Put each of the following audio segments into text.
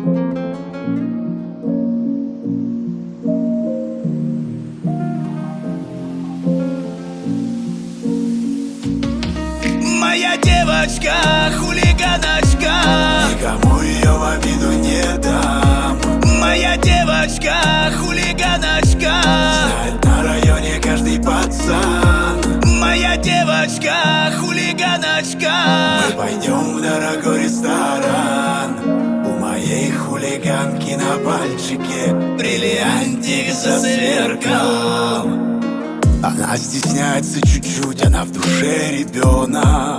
Моя девочка, хулиганочка, никому ее в обиду не дам. моя девочка, хулиганочка, знает на районе каждый пацан. моя девочка, хулиганочка. Мы пойдем в дорогой ресторан. У моей хулиганки на пальчике бриллиантик засверкал. Она стесняется чуть-чуть, она в душе ребенок.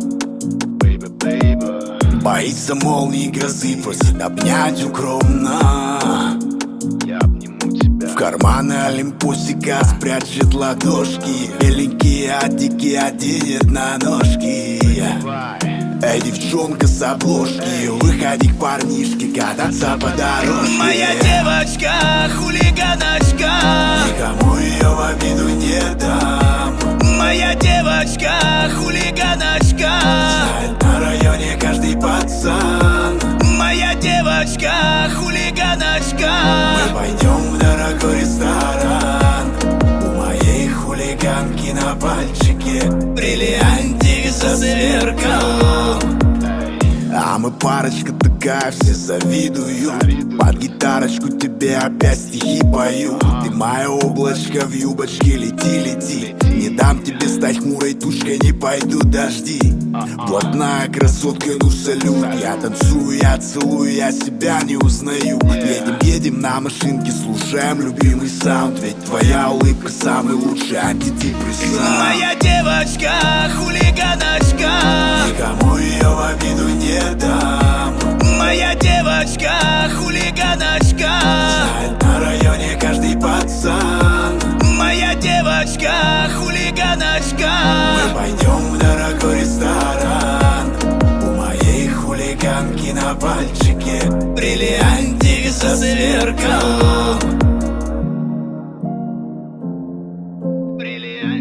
Боится молнии и грозы, просит обнять укромно. В карманы олимпусика спрячет ладошки. Беленькие адики оденет на ножки. Эй, девчонка с обложки, выходи к парнишке кататься по дорожке. Моя девочка, хулиганочка, никому ее в обиду не дам. моя девочка, хулиганочка, знает на районе каждый пацан. моя девочка, хулиганочка. Мы пойдем в дорогой ресторан. У моей хулиганки на пальчике бриллиантик засверкал. А мы парочка такая, все завидуют. Под гитарочку тебе опять стихи пою. Ты мое облачко в юбочке, лети, лети. Не дам тебе стать хмурой тучкой, не пойдут дожди. Блатная красотка, ну салют. Я танцую, я целую, я себя не узнаю. Едем, едем на машинке, слушаем любимый саунд. Ведь твоя улыбка самый лучший антидепрессант. Моя девочка, хулиганочка, никому ее в обиду не дам. моя девочка, хулиганочка, знает на районе каждый пацан. моя девочка, хулиганочка. Мы пойдем в дорогой ресторан. У моей хулиганки на пальчике бриллиантик засверкал.